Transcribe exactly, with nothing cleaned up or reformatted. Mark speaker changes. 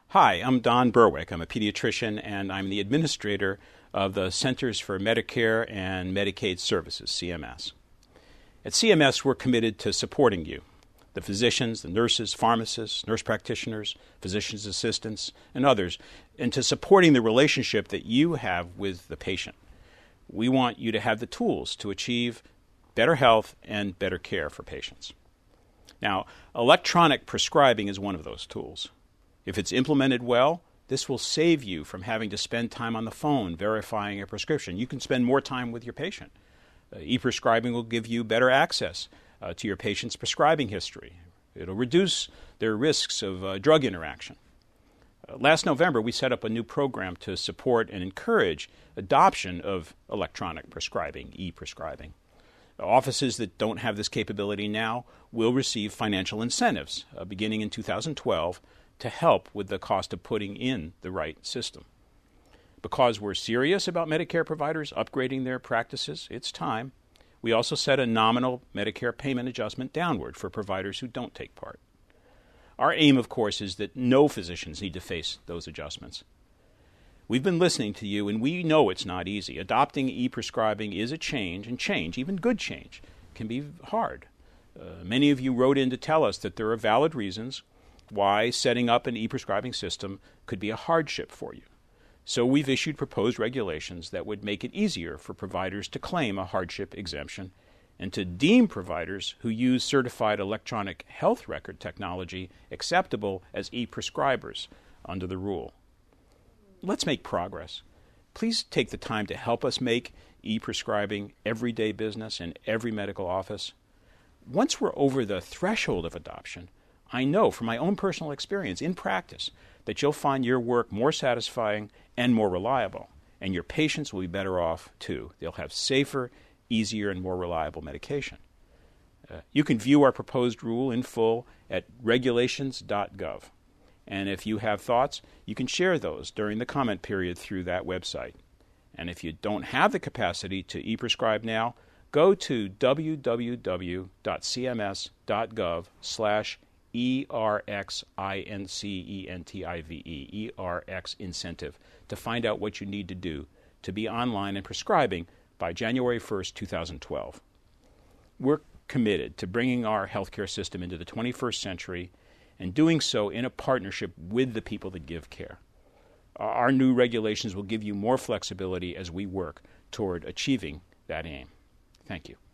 Speaker 1: Hi, I'm Don Berwick. I'm a pediatrician, and I'm the administrator of the Centers for Medicare and Medicaid Services, C M S. At C M S, we're committed to supporting you, the physicians, the nurses, pharmacists, nurse practitioners, physician's assistants, and others, and to supporting the relationship that you have with the patient. We want you to have the tools to achieve better health and better care for patients. Now, electronic prescribing is one of those tools. If it's implemented well, this will save you from having to spend time on the phone verifying a prescription. You can spend more time with your patient. Uh, e-prescribing will give you better access uh, to your patient's prescribing history. It'll reduce their risks of uh, drug interaction. Uh, last November, we set up a new program to support and encourage adoption of electronic prescribing, e-prescribing. Offices that don't have this capability now will receive financial incentives uh, beginning in two thousand twelve to help with the cost of putting in the right system. Because we're serious about Medicare providers upgrading their practices, it's time. We also set a nominal Medicare payment adjustment downward for providers who don't take part. Our aim, of course, is that no physicians need to face those adjustments. We've been listening to you, and we know it's not easy. Adopting e-prescribing is a change, and change, even good change, can be hard. Uh, many of you wrote in to tell us that there are valid reasons why setting up an e-prescribing system could be a hardship for you. So we've issued proposed regulations that would make it easier for providers to claim a hardship exemption and to deem providers who use certified electronic health record technology acceptable as e-prescribers under the rule. Let's make progress. Please take the time to help us make e-prescribing everyday business in every medical office. Once we're over the threshold of adoption, I know from my own personal experience in practice that you'll find your work more satisfying and more reliable, and your patients will be better off too. They'll have safer, easier, and more reliable medication. Uh, you can view our proposed rule in full at regulations dot gov. And if you have thoughts, you can share those during the comment period through that website. And if you don't have the capacity to e-prescribe now, go to w w w dot c m s dot gov slash E R X I N C E N T I V E, E R X incentive, to find out what you need to do to be online and prescribing by January first, two thousand twelve. We're committed to bringing our healthcare system into the twenty-first century and doing so in a partnership with the people that give care. Our new regulations will give you more flexibility as we work toward achieving that aim. Thank you.